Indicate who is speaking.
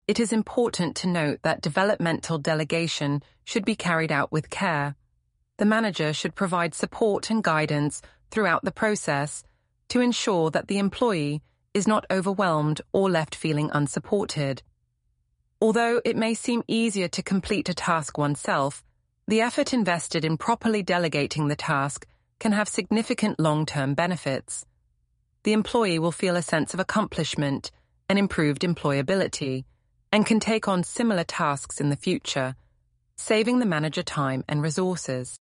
Speaker 1: it is important to note that developmental delegation should be carried out with care. The manager should provide support and guidance throughout the process to ensure that the employee is not overwhelmed or left feeling unsupported. Although it may seem easier to complete a task oneself, the effort invested in properly delegating the task can have significant long-term benefits. The employee will feel a sense of accomplishment and improved employability, and can take on similar tasks in the future, saving the manager time and resources.